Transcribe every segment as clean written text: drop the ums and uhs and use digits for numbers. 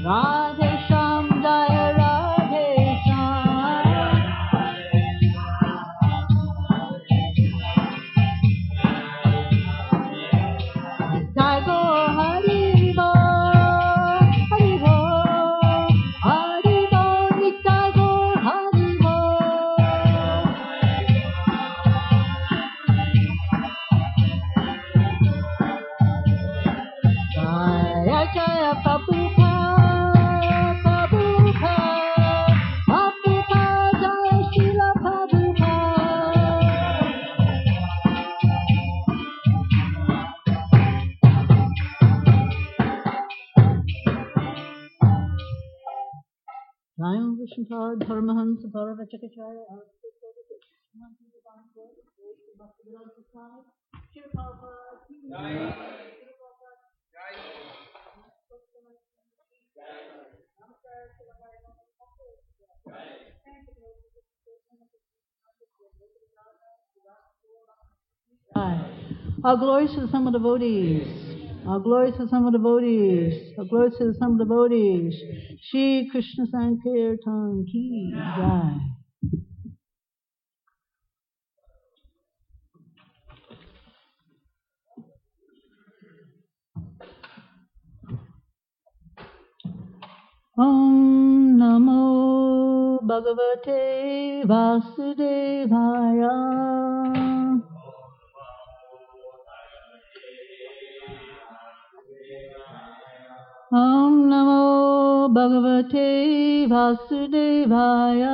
Radhe Shyam Jaya Radhe Shyam. Jai Gaur Hari Bol, Hari Bol, Hari Bol, Jai Gaur Hari Bol. Jaya Jaya Prabhupada, Prabhupada, Prabhupada, Jaya Srila Prabhupada. Jaya Vishnupada, Paramahansa, Paravachakacharya, All glories to the sum of devotees. All glories to the sum of devotees. All glories to the sum of devotees. Shri Krishna Sankirtan Ki Jai. Om Namo Bhagavate Vasudevaya. Om Namo Bhagavate Vasudevaya.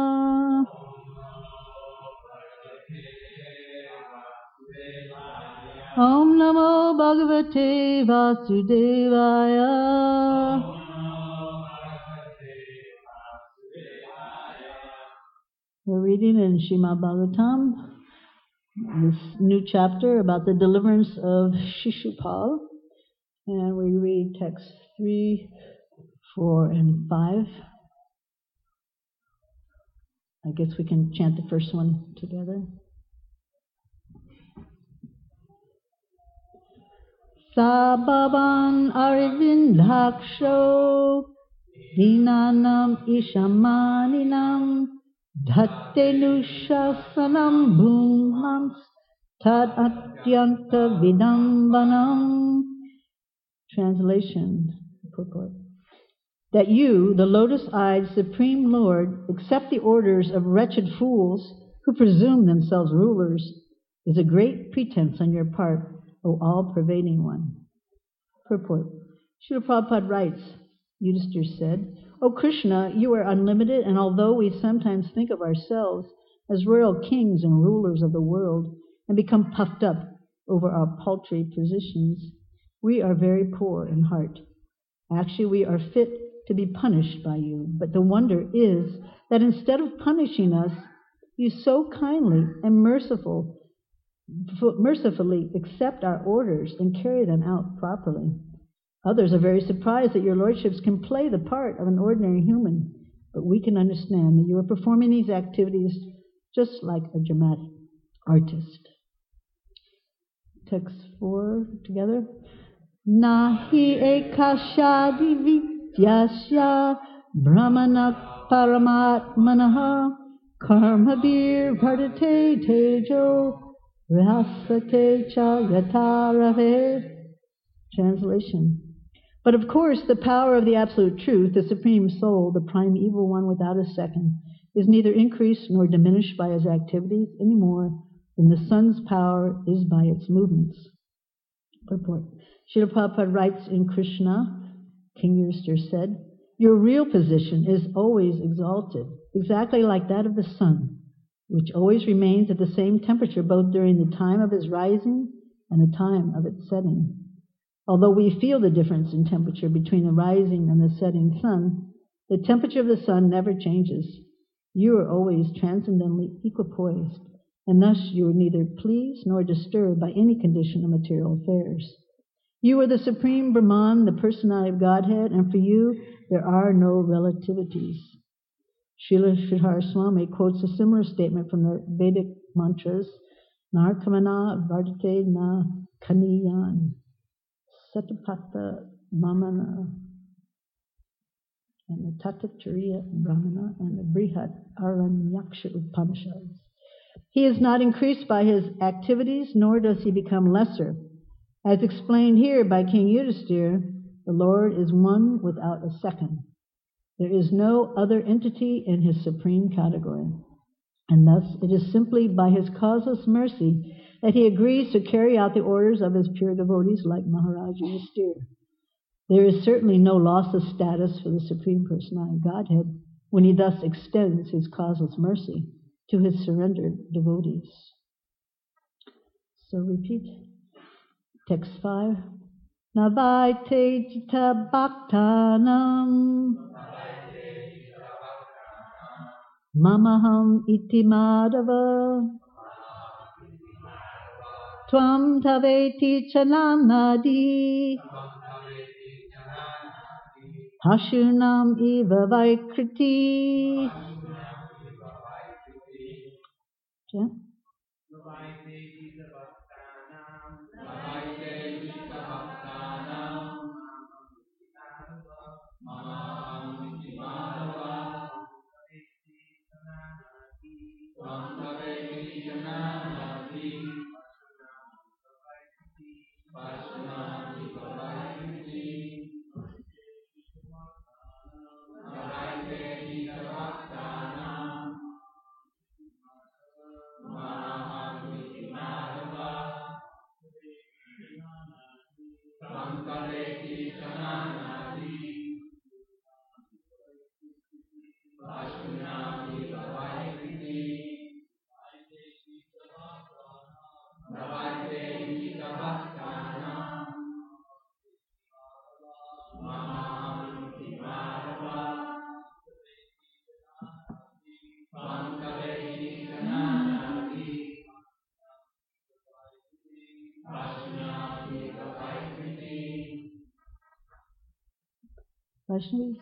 Om Namo Bhagavate Vasudevaya. We're reading in Srimad Bhagavatam, this new chapter about the deliverance of Shishupal. And we read texts 3, 4, and 5. I guess we can chant the first one together. Sabhavan Arivindhaksho Dinanam Ishamaninam Dhattenushasanam Bhumams Tad Atyanta Vidambanam. Translation, purport. That you, the lotus-eyed Supreme Lord, accept the orders of wretched fools who presume themselves rulers is a great pretense on your part, O all-pervading one. Purport. Srila Prabhupada writes, Yudhishthira said, O Krishna, you are unlimited, and although we sometimes think of ourselves as royal kings and rulers of the world and become puffed up over our paltry positions, we are very poor in heart. Actually, we are fit to be punished by you. But the wonder is that instead of punishing us, you so kindly and mercifully accept our orders and carry them out properly. Others are very surprised that your lordships can play the part of an ordinary human, but we can understand that you are performing these activities just like a dramatic artist. Text 4 together. Nahi ekashadi vidyasya brahmanak paramatmanaha karmabir bhardate tejo rasate cha yatarave. Translation. But of course, the power of the Absolute Truth, the Supreme Soul, the Primeval One without a second, is neither increased nor diminished by his activities any more than the sun's power is by its movements. Purport. Srila Prabhupada writes in Krishna, King Yudhishthira said, your real position is always exalted, exactly like that of the sun, which always remains at the same temperature both during the time of its rising and the time of its setting. Although we feel the difference in temperature between the rising and the setting sun, the temperature of the sun never changes. You are always transcendently equipoised, and thus you are neither pleased nor disturbed by any condition of material affairs. You are the Supreme Brahman, the personality of Godhead, and for you there are no relativities. Srila Sridhar Swami quotes a similar statement from the Vedic mantras, Narkamana Vardate Na Kaniyan, Satapata Mamana and the Tatattariya Brahmana, and the Brihat Aranyaksha Upanishads. He is not increased by his activities, nor does he become lesser. As explained here by King Yudhisthira, the Lord is one without a second. There is no other entity in his supreme category. And thus it is simply by his causeless mercy that he agrees to carry out the orders of his pure devotees like Maharaj Yudhisthira. There is certainly no loss of status for the Supreme Personality of Godhead when he thus extends his causeless mercy to his surrendered devotees. So repeat. Text 5. Navaite jita bhaktanam mamaham iti madhava tvam taveti chananadi Hashunam iva vaikriti. Yeah. Vaishnavis.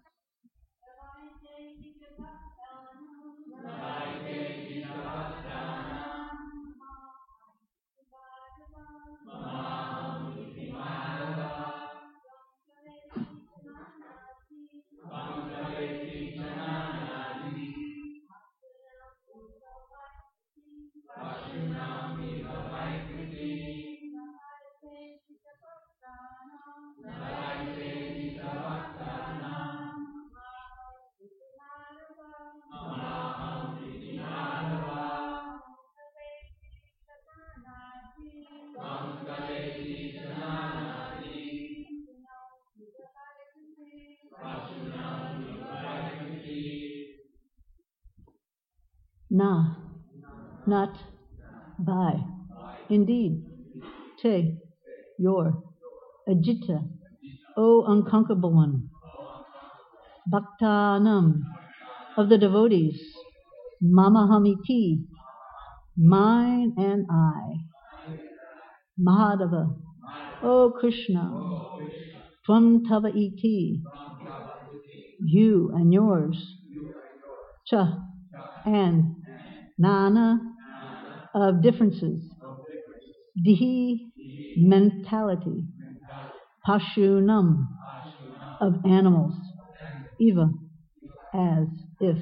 Na, not by. Indeed, te, your. Ajita, O unconquerable one. Bhaktanam, of the devotees. Mamahamiti, mine and I. Mahadava, O Krishna. Tvam tava iti, you and yours. Cha, and nana, of differences. Dihi, mentality. Pashunam, of animals. Eva, as if.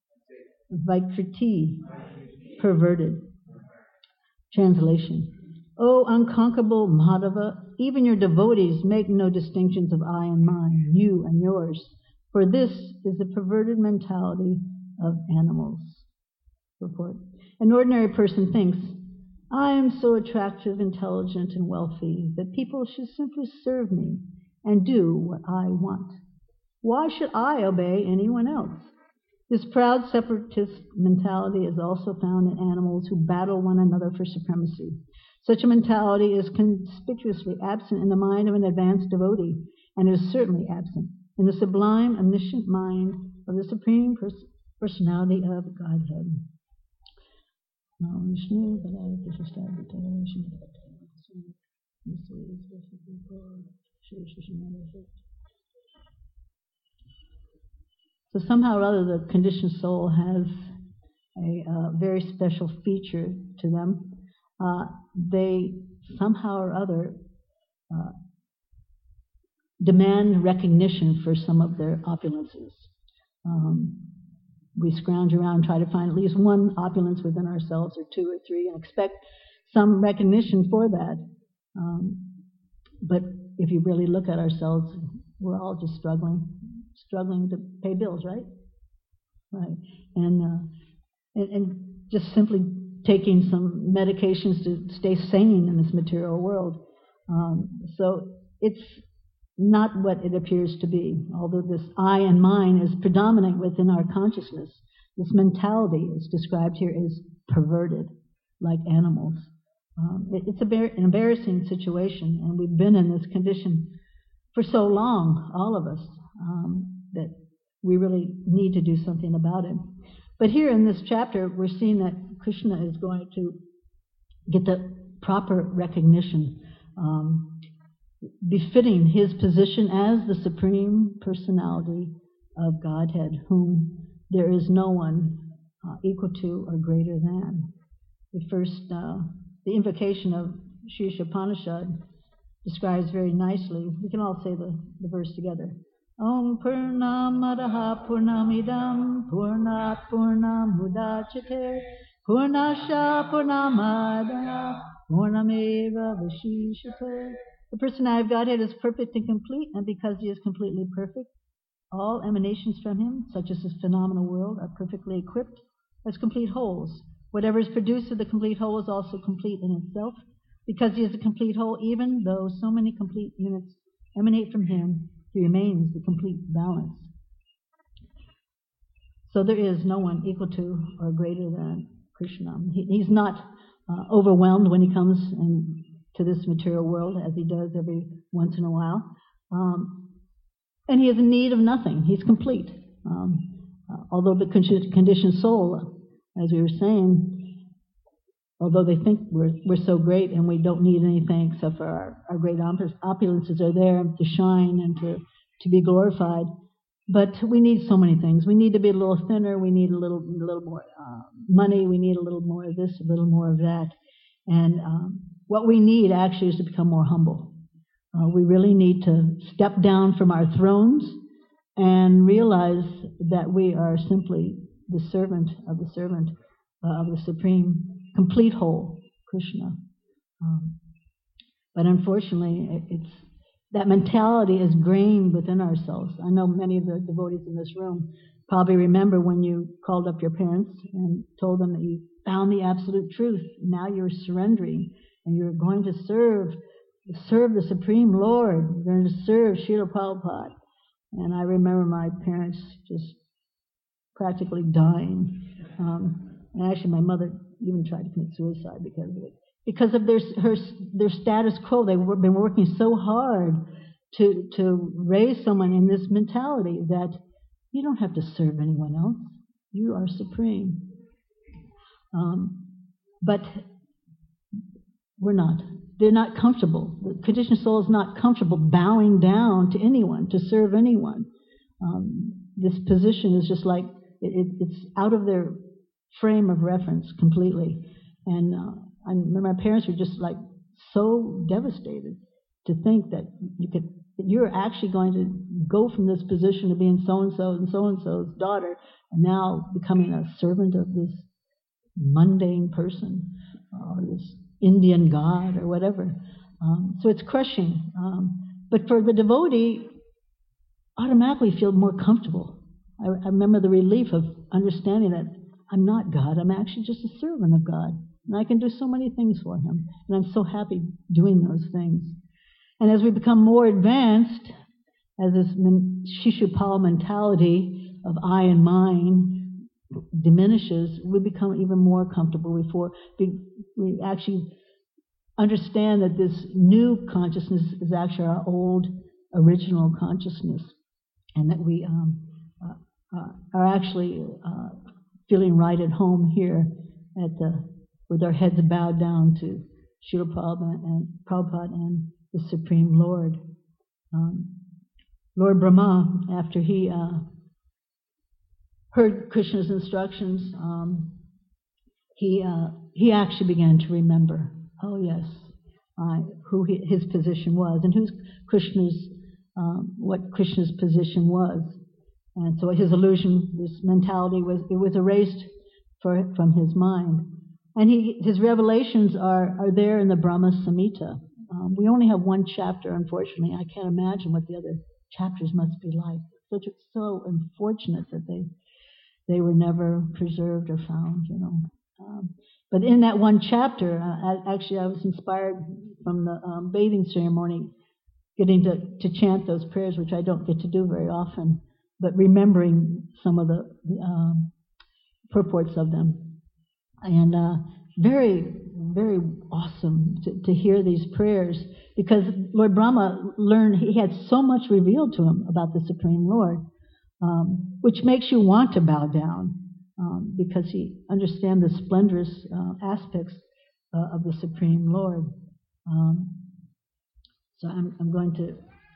Vaikriti, perverted. Translation. O unconquerable Madhava, even your devotees make no distinctions of I and mine, you and yours, for this is the perverted mentality of animals. Report. An ordinary person thinks, I am so attractive, intelligent, and wealthy that people should simply serve me and do what I want. Why should I obey anyone else? This proud separatist mentality is also found in animals who battle one another for supremacy. Such a mentality is conspicuously absent in the mind of an advanced devotee, and is certainly absent in the sublime, omniscient mind of the Supreme Personality of Godhead. So somehow or other, the conditioned soul has a very special feature to them. They somehow or other demand recognition for some of their opulences. We scrounge around, try to find at least one opulence within ourselves, or two or three, and expect some recognition for that. But if you really look at ourselves, we're all just struggling to pay bills, right? Right. And just simply taking some medications to stay sane in this material world. So it's not what it appears to be. Although this I and mine is predominant within our consciousness, this mentality is described here as perverted, like animals. It's an embarrassing situation, and we've been in this condition for so long, all of us, that we really need to do something about it. But here in this chapter, we're seeing that Krishna is going to get the proper recognition, befitting his position as the Supreme Personality of Godhead, whom there is no one equal to or greater than. The invocation of Sri Upanishad describes very nicely. We can all say the verse together. Om Purnamadaha Purnamidam Purnat Purnamudachyate Purnasya Purnamadaya Purnameva Vishishate. The personality of Godhead is perfect and complete, and because he is completely perfect, all emanations from him, such as this phenomenal world, are perfectly equipped as complete wholes. Whatever is produced of the complete whole is also complete in itself. Because he is a complete whole, even though so many complete units emanate from him, he remains the complete balance. So there is no one equal to or greater than Krishna. He's not overwhelmed when he comes to this material world, as he does every once in a while. And he is in need of nothing. He's complete. Although the conditioned soul, as we were saying, although they think we're so great and we don't need anything except for our great opulences are there to shine and to be glorified. But we need so many things. We need to be a little thinner. We need a little more money. We need a little more of this, a little more of that. And what we need actually is to become more humble. We really need to step down from our thrones and realize that we are simply the servant of the Supreme complete whole, Krishna. But unfortunately, that mentality is grained within ourselves. I know many of the devotees in this room probably remember when you called up your parents and told them that you found the absolute truth. Now you're surrendering and you're going to serve the Supreme Lord. You're going to serve Srila Prabhupada. And I remember my parents just practically dying. And actually, my mother even tried to commit suicide because of it. Because of their status quo. They've been working so hard to raise someone in this mentality that you don't have to serve anyone else. You are supreme. But we're not. They're not comfortable. The conditioned soul is not comfortable bowing down to anyone, to serve anyone. This position is just like, it's out of their frame of reference completely. And I remember my parents were just like so devastated to think that you're actually going to go from this position of being so-and-so and so-and-so's daughter and now becoming a servant of this mundane person or this Indian god or whatever. So it's crushing. But for the devotee, automatically feel more comfortable. I remember the relief of understanding that I'm not God. I'm actually just a servant of God. And I can do so many things for him. And I'm so happy doing those things. And as we become more advanced, as this Shishupal mentality of I and mine diminishes, we become even more comfortable. We actually understand that this new consciousness is actually our old original consciousness. And that we are actually feeling right at home here with our heads bowed down to Srila Prabhupada and the Supreme Lord. Lord Brahma, after he heard Krishna's instructions, he actually began to remember, oh yes, who his position was and who Krishna's what Krishna's position was. And so his illusion, this mentality, was erased from his mind. And his revelations are there in the Brahma Samhita. We only have one chapter, unfortunately. I can't imagine what the other chapters must be like. It's so unfortunate that they were never preserved or found, But in that one chapter, actually I was inspired from the bathing ceremony, getting to chant those prayers, which I don't get to do very often, but remembering some of the purports of them. And very, very awesome to hear these prayers, because Lord Brahma learned, he had so much revealed to him about the Supreme Lord, which makes you want to bow down, because he understands the splendorous aspects of the Supreme Lord. So I'm going to,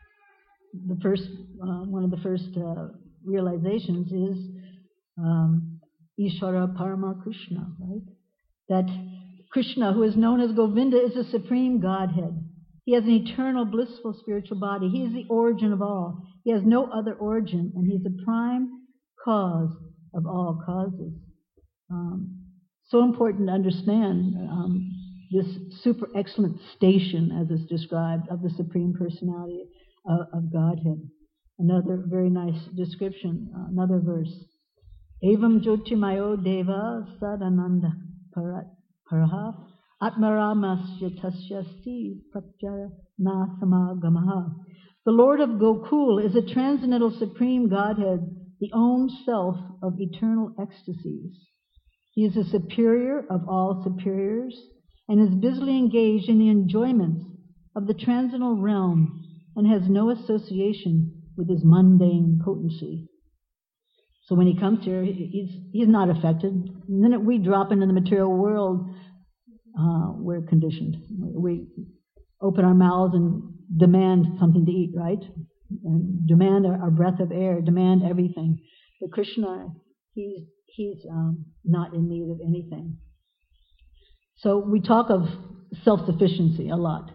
one of the first realizations is Ishvara Parama Krishna, right? That Krishna, who is known as Govinda, is the supreme Godhead. He has an eternal, blissful spiritual body. He is the origin of all. He has no other origin, and he's the prime cause of all causes. So important to understand this super excellent station, as is described, of the Supreme Personality of Godhead. Another very nice description, another verse. Evam Jyotimayo Deva Sadananda Paraha Atmaramasya Tasyasti Pratyaya Nasamagamaha. The Lord of Gokul is a transcendental Supreme Godhead, the own self of eternal ecstasies. He is the superior of all superiors and is busily engaged in the enjoyments of the transcendental realm and has no association with his mundane potency. So when he comes here, he's not affected. The minute we drop into the material world, we're conditioned. We open our mouths and demand something to eat, right? And demand our breath of air, demand everything. But Krishna, he's not in need of anything. So we talk of self-sufficiency a lot.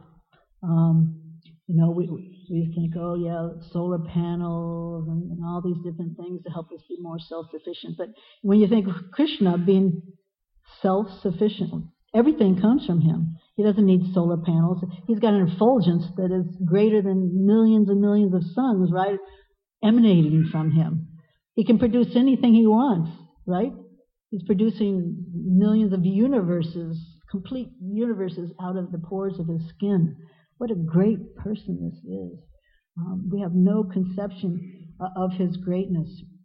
We think, oh yeah, solar panels and all these different things to help us be more self-sufficient. But when you think of Krishna being self-sufficient, everything comes from him. He doesn't need solar panels. He's got an effulgence that is greater than millions and millions of suns, right, emanating from him. He can produce anything he wants, right? He's producing millions of universes, complete universes out of the pores of his skin. What a great person this is. We have no conception of his greatness.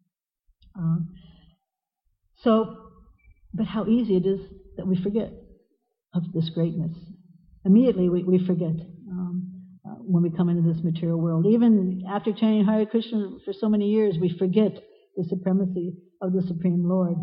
But how easy it is that we forget of this greatness. Immediately we forget when we come into this material world. Even after chanting Hare Krishna for so many years, we forget the supremacy of the Supreme Lord.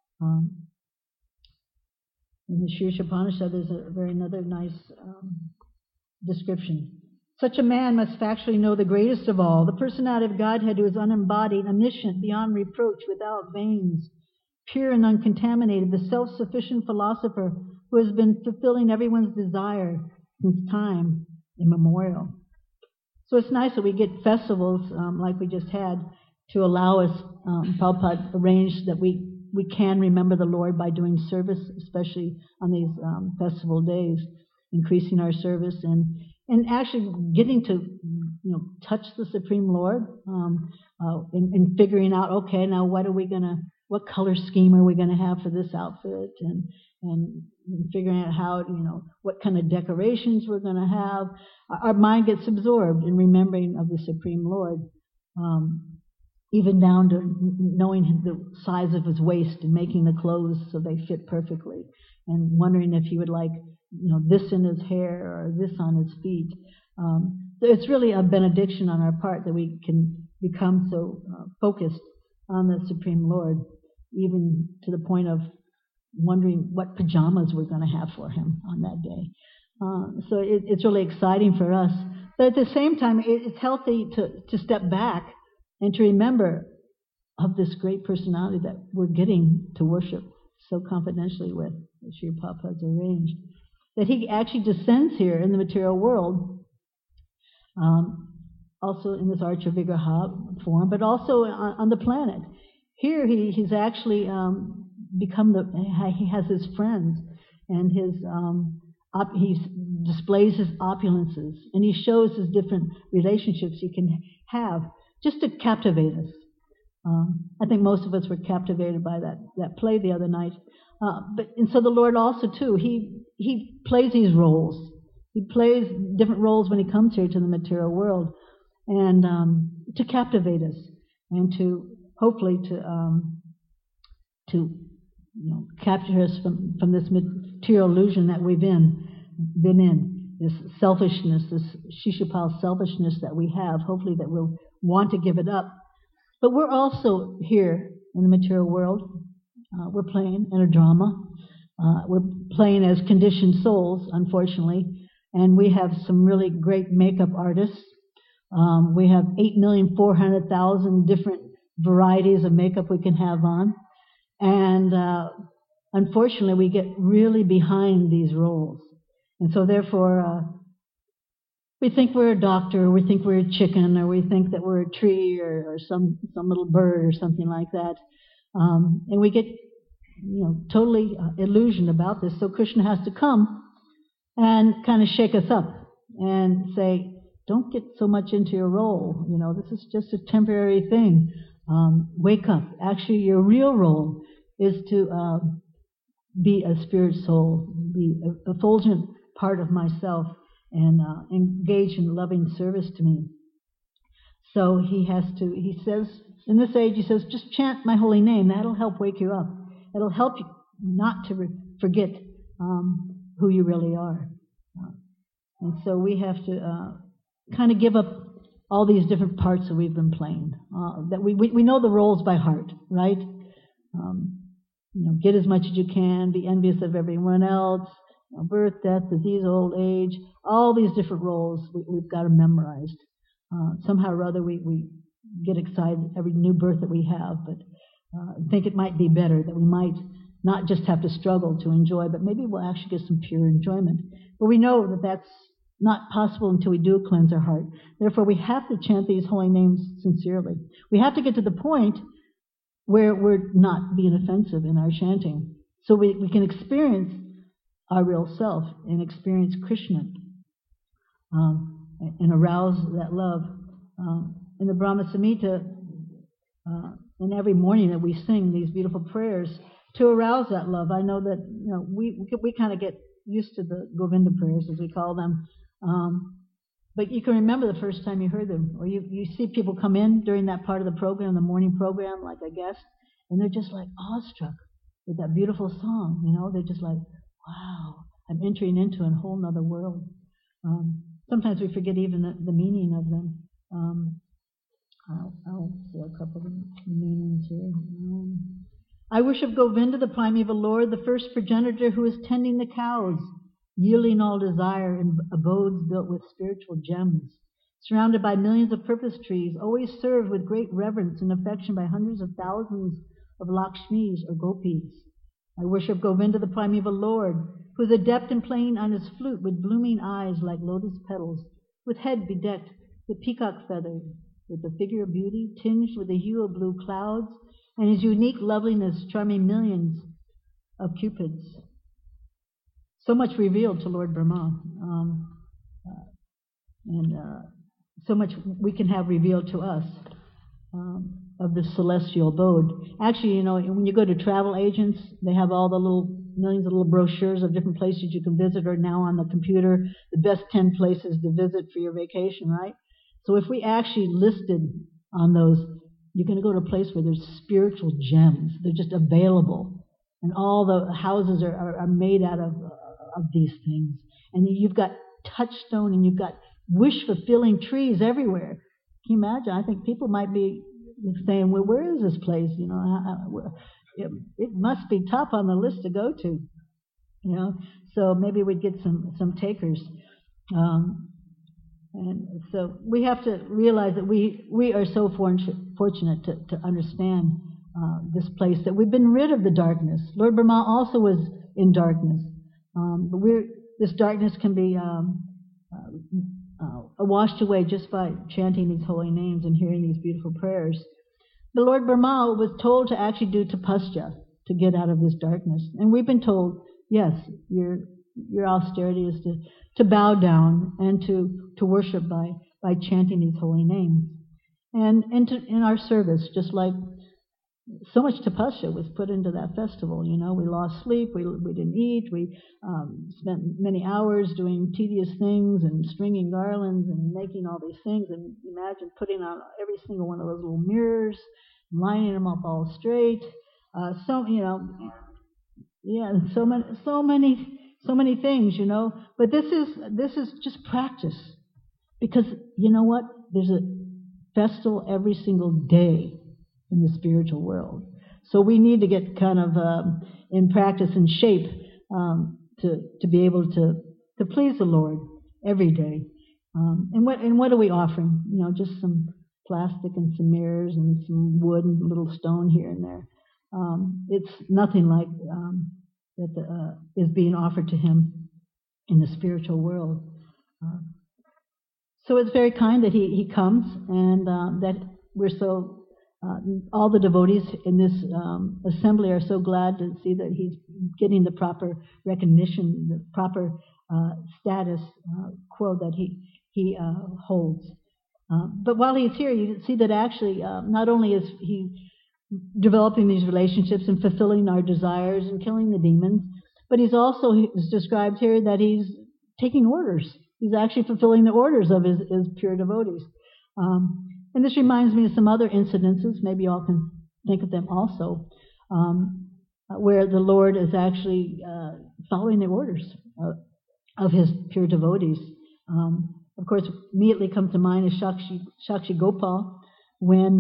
In the Shri Upanishad, there's another nice description. Such a man must factually know the greatest of all, the personality of Godhead, who is unembodied, omniscient, beyond reproach, without veins, pure and uncontaminated, the self-sufficient philosopher who has been fulfilling everyone's desire since time immemorial. So it's nice that we get festivals like we just had to allow us, Prabhupada arranged that we can remember the Lord by doing service, especially on these festival days, increasing our service and actually getting to touch the Supreme Lord and figuring out, okay, now what color scheme are we gonna have for this outfit, and figuring out how, what kind of decorations we're gonna have. Our mind gets absorbed in remembering of the Supreme Lord, even down to knowing the size of his waist and making the clothes so they fit perfectly, and wondering if he would like this in his hair or this on his feet. So it's really a benediction on our part that we can become so focused on the Supreme Lord, even to the point of wondering what pajamas we're going to have for him on that day. So it's really exciting for us. But at the same time, it's healthy to step back and to remember of this great personality that we're getting to worship so confidentially with, as Sri Prabhupada's arranged. That he actually descends here in the material world also in this Archer Vigraha form, but also on the planet. Here he's actually he has his friends, and he displays his opulences, and he shows his different relationships he can have just to captivate us. I think most of us were captivated by that play the other night. And so the Lord also too, he plays these roles. He plays different roles when he comes here to the material world, and to captivate us, and to hopefully to capture us from this material illusion that we've been in, this selfishness, this Shishupal selfishness that we have. Hopefully that we'll want to give it up. But we're also here in the material world. We're playing in a drama. We're playing as conditioned souls, unfortunately. And we have some really great makeup artists. We have 8,400,000 different varieties of makeup we can have on. And unfortunately, we get really behind these roles. And so therefore, we think we're a doctor, or we think we're a chicken, or we think that we're a tree, or some little bird, or something like that. And we get totally illusioned about this. So Krishna has to come and kind of shake us up and say, don't get so much into your role. This is just a temporary thing. Wake up. Actually, your real role is to be a spirit soul, be a effulgent part of myself, and engage in loving service to me. So he says, in this age, he says, just chant my holy name. That'll help wake you up. It'll help you not to forget who you really are. And so we have to kind of give up all these different parts that we've been playing. That we know the roles by heart, right? Get as much as you can, be envious of everyone else, birth, death, disease, old age, all these different roles we've got them memorized. Somehow or other we get excited every new birth that we have, but think it might be better that we might not just have to struggle to enjoy, but maybe we'll actually get some pure enjoyment. But we know that that's not possible until we do cleanse our heart. Therefore, we have to chant these holy names sincerely. We have to get to the point where we're not being offensive in our chanting, so we can experience our real self and experience Krishna and arouse that love. In the Brahma Samhita, and every morning that we sing these beautiful prayers to arouse that love. I know that we kind of get used to the Govinda prayers, as we call them, but you can remember the first time you heard them, or you see people come in during that part of the program, the morning program, like a guest, and they're just like awestruck with that beautiful song. They're just like, wow, I'm entering into a whole nother world. Sometimes we forget even the meaning of them. I'll say a couple of meanings here. I worship Govinda, the primeval Lord, the first progenitor who is tending the cows, yielding all desire in abodes built with spiritual gems, surrounded by millions of purpose trees, always served with great reverence and affection by hundreds of thousands of Lakshmis or Gopis. I worship Govinda, the primeval Lord, who is adept in playing on his flute with blooming eyes like lotus petals, with head bedecked with peacock feathers, with the figure of beauty tinged with the hue of blue clouds, and his unique loveliness charming millions of cupids. So much revealed to Lord Brahma, and so much we can have revealed to us of this celestial abode. Actually, when you go to travel agents, they have all the millions of little brochures of different places you can visit, or now on the computer, the best 10 places to visit for your vacation, right? So if we actually listed on those, you're going to go to a place where there's spiritual gems. They're just available. And all the houses are made out of these things. And you've got touchstone and you've got wish-fulfilling trees everywhere. Can you imagine? I think people might be saying, well, where is this place? It must be top on the list to go to. So maybe we'd get some takers. And so we have to realize that we are so fortunate to understand this place, that we've been rid of the darkness. Lord Brahma also was in darkness. But this darkness can be washed away just by chanting these holy names and hearing these beautiful prayers. The Lord Brahma was told to actually do tapasya to get out of this darkness. And we've been told, yes, your austerity is to bow down and to worship by chanting these holy names. And in our service, just like so much tapasya was put into that festival. You know, we lost sleep, we didn't eat, we spent many hours doing tedious things and stringing garlands and making all these things. And imagine putting on every single one of those little mirrors, lining them up all straight. So many things. You know, but this is just practice, because you know what? There's a festival every single day in the spiritual world. So we need to get kind of in practice and shape to be able to please the Lord every day. And what are we offering? You know, just some plastic and some mirrors and some wood and a little stone here and there. It's nothing like that is being offered to Him in the spiritual world. So it's very kind that He comes, and that we're so. All the devotees in this assembly are so glad to see that he's getting the proper recognition, the proper status quo that he holds. But while he's here, you see that actually not only is he developing these relationships and fulfilling our desires and killing the demons, but he's also is described here that he's taking orders. He's actually fulfilling the orders of his pure devotees. And this reminds me of some other incidences, maybe y'all can think of them also, where the Lord is actually following the orders of His pure devotees. Of course, immediately comes to mind is Shakshi Gopal, when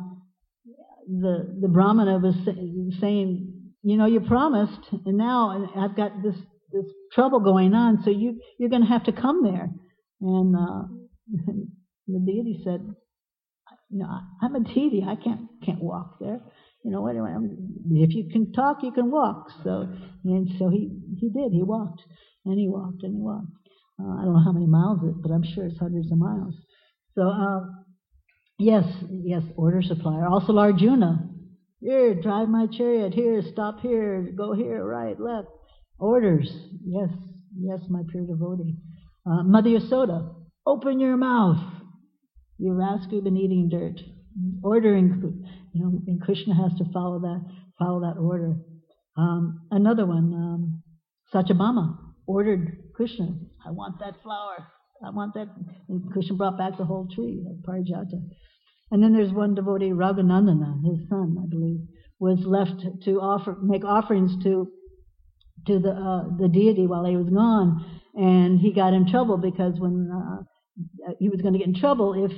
the Brahmana was saying, you know, you promised, and now I've got this trouble going on, so you're going to have to come there. And the deity said, you know, I'm a deity. I can't walk there. You know, anyway, if you can talk, you can walk. So he did. He walked, and he walked, and he walked. I don't know how many miles it, but I'm sure it's hundreds of miles. So yes, order supplier. Also Arjuna. Here, drive my chariot. Here, stop here. Go here, right, left. Orders. Yes, my pure devotee. Mother Yasoda. Open your mouth. You rascal, you've been eating dirt. Ordering, you know, and Krishna has to follow that order. Another one, Satyabhama ordered Krishna, I want that flower. I want that. And Krishna brought back the whole tree of Parijata. And then there's one devotee, Raghunandana, his son, I believe, was left to make offerings to the deity while he was gone, and he got in trouble because when he was going to get in trouble if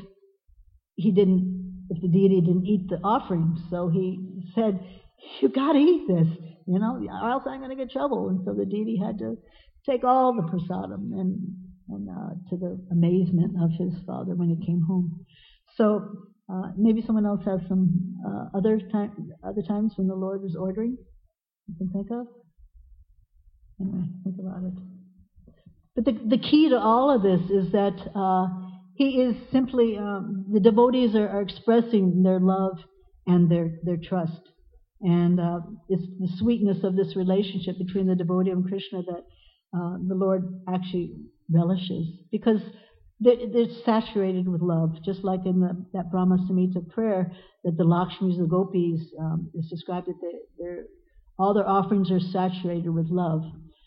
the deity didn't eat the offerings. So he said, "You got to eat this, you know, or else I'm going to get in trouble." And so the deity had to take all the prasadam, and to the amazement of his father when he came home. So maybe someone else has some other times when the Lord was ordering you can think of. Anyway, think about it. But the key to all of this is that he is simply, the devotees are expressing their love and their trust. And it's the sweetness of this relationship between the devotee and Krishna that the Lord actually relishes. Because they're saturated with love, just like in that Brahma Samhita prayer that the Lakshmis, the gopis, is described that all their offerings are saturated with love.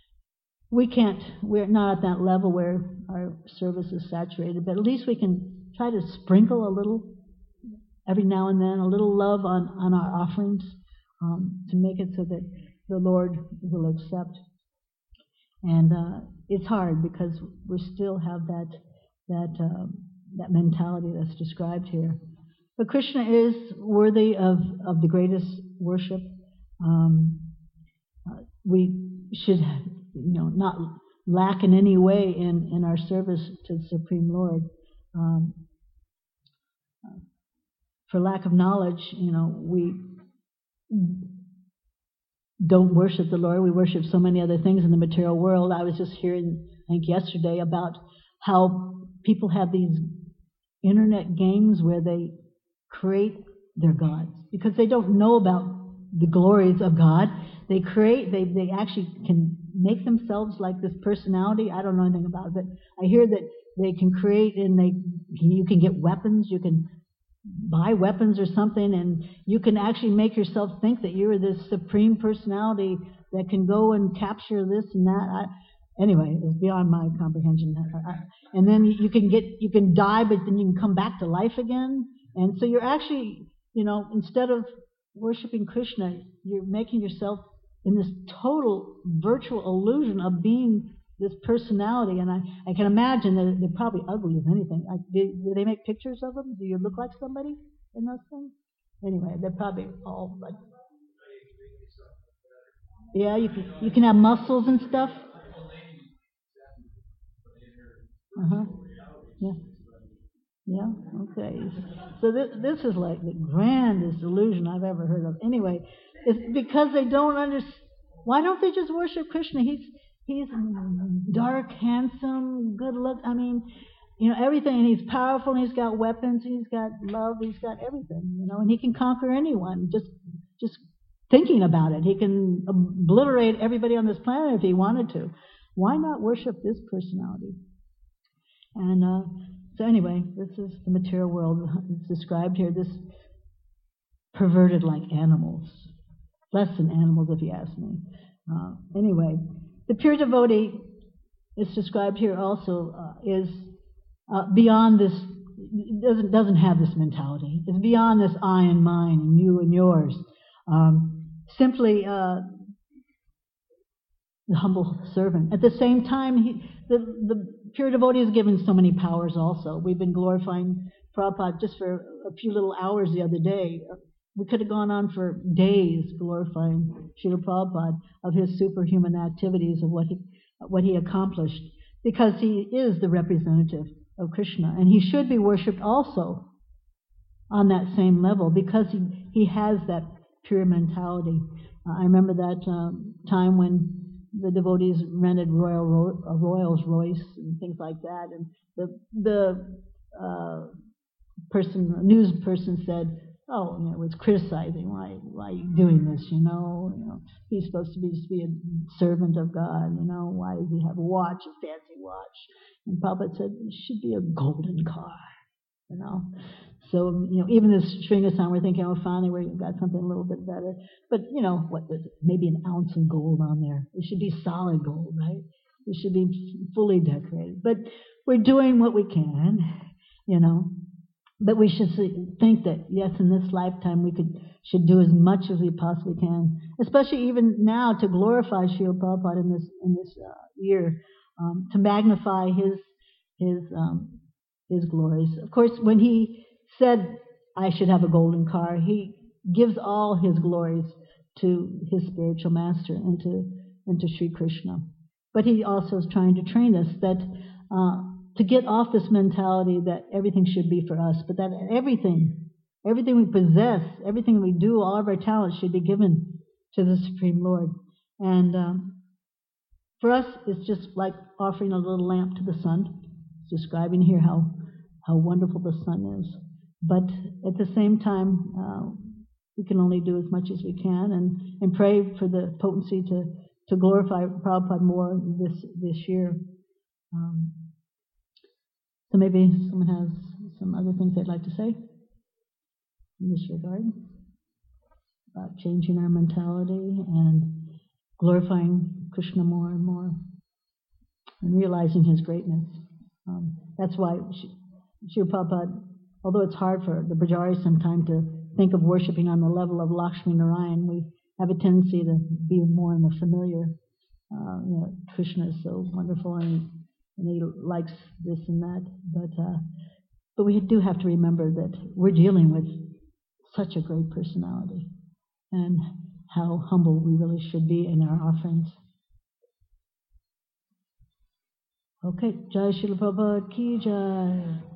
We're not at that level where our service is saturated, but at least we can try to sprinkle a little, every now and then, a little love on our offerings to make it so that the Lord will accept. And it's hard because we still have that mentality that's described here. But Krishna is worthy of the greatest worship. We should, not lack in any way in our service to the Supreme Lord. For lack of knowledge, we don't worship the Lord. We worship so many other things in the material world. I was just hearing, I think yesterday, about how people have these internet games where they create their gods because they don't know about the glories of God. They actually can make themselves like this personality. I don't know anything about it, but I hear that they can create and you can get weapons, you can buy weapons or something, and you can actually make yourself think that you're this supreme personality that can go and capture this and that. Anyway, it's beyond my comprehension. And then you can die, but then you can come back to life again. And so you're actually, instead of worshiping Krishna, you're making yourself in this total virtual illusion of being this personality. And I can imagine that they're probably ugly as anything. Do they make pictures of them? Do you look like somebody in those things? Anyway, they're probably all like, yeah, you can have muscles and stuff. Uh-huh. Yeah. Yeah, okay. So this is like the grandest illusion I've ever heard of. Anyway, it's because they don't understand. Why don't they just worship Krishna? He's dark, handsome, good look. I mean, everything. And he's powerful, and he's got weapons, he's got love, he's got everything, and he can conquer anyone. Just thinking about it. He can obliterate everybody on this planet if he wanted to. Why not worship this personality? And so anyway, this is the material world. It's described here, this perverted like animals. Less than animals, if you ask me. Anyway, the pure devotee is described here also is beyond this, doesn't have this mentality. It's beyond this I and mine and you and yours. Simply the humble servant. At the same time, the pure devotee is given so many powers also. We've been glorifying Prabhupada just for a few little hours the other day. We could have gone on for days glorifying Srila Prabhupada of his superhuman activities, of what he accomplished, because he is the representative of Krishna. And he should be worshipped also on that same level because he has that pure mentality. I remember that time when the devotees rented Rolls Royce and things like that, and the news person said, was criticizing, why are you doing this? He's supposed to be a servant of God. Why does he have a watch, a fancy watch? And Prabhupada said it should be a golden car. So, even this Sringasam, we're thinking, finally we got something a little bit better. But, maybe an ounce of gold on there. It should be solid gold, right? It should be fully decorated. But we're doing what we can, But we should think that, yes, in this lifetime we should do as much as we possibly can, especially even now to glorify Srila Prabhupada in this year, to magnify his glories. Of course, when he said, I should have a golden car, he gives all his glories to his spiritual master and to Sri Krishna. But he also is trying to train us that to get off this mentality that everything should be for us, but that everything we possess, everything we do, all of our talents should be given to the Supreme Lord. And for us, it's just like offering a little lamp to the sun. It's describing here how wonderful the sun is. But at the same time, we can only do as much as we can and pray for the potency to glorify Prabhupada more this year. So maybe someone has some other things they'd like to say in this regard about changing our mentality and glorifying Krishna more and more and realizing his greatness. That's why Srila Prabhupada, although it's hard for the Brajaris sometimes to think of worshiping on the level of Lakshmi Narayan, we have a tendency to be more in the familiar. Krishna is so wonderful and he likes this and that. But we do have to remember that we're dealing with such a great personality and how humble we really should be in our offerings. Okay, Jai Srila Prabhupada Ki Jai.